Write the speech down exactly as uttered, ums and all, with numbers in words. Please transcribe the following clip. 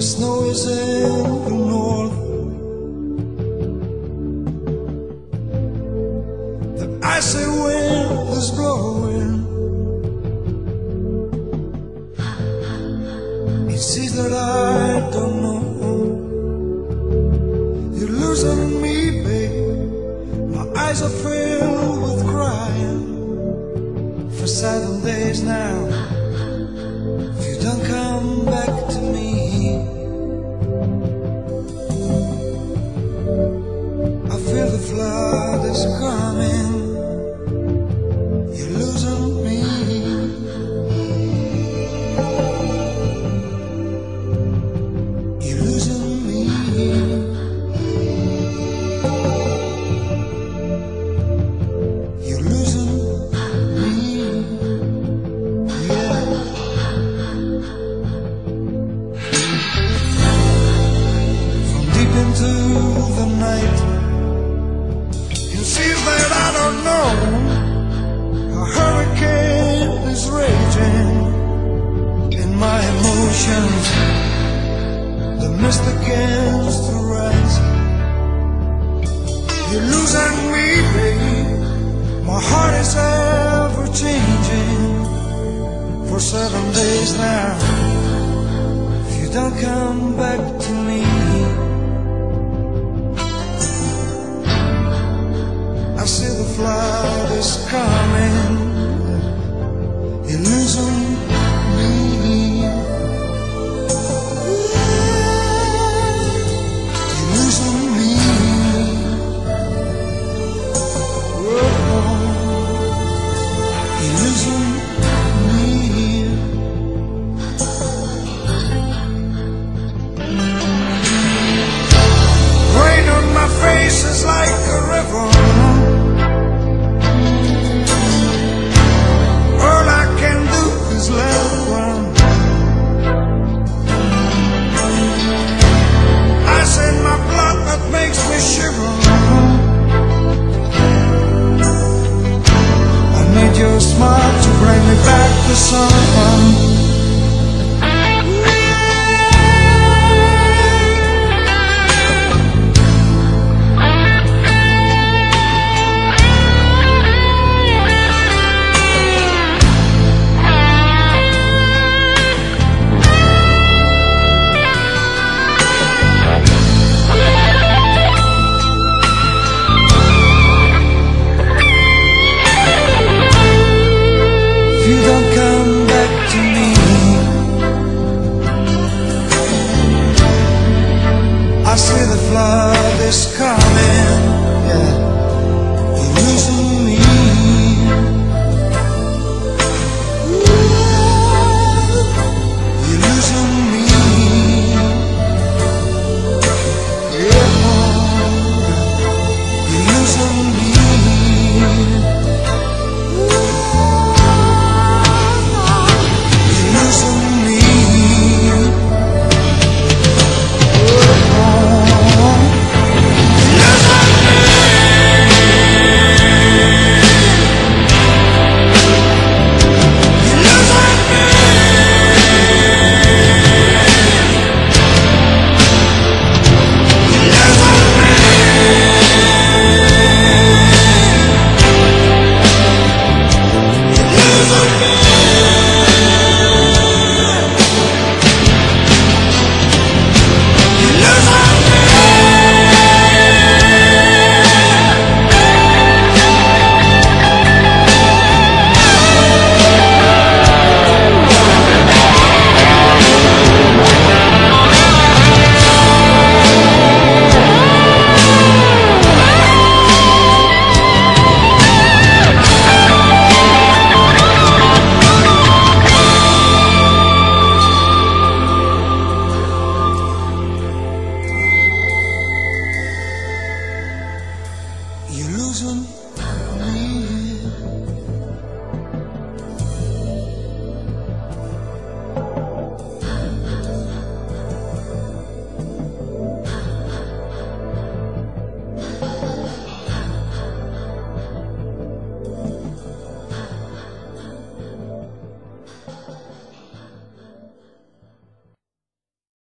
snow is in the north, the icy wind is blowing. It sees that I don't know. You're losing me, babe. My eyes are filled with crying for seven days now. If you don't come back to me, I feel the flood is coming. You're losing me. You're losing me. You're losing me. Yeah. From deep into the night, you see that I don't know. A hurricane is raging in my emotions. The mist begins to rise. You're losing me, baby. My heart is ever changing for seven days now. If you don't come back to me, I see the flood is coming. You're losing me. You're losing me. Oh, you're losing me. Rain on my face is like a river. All I can do is let it run. Ice in my blood that makes me shiver. I need your smile to bring me back the sun.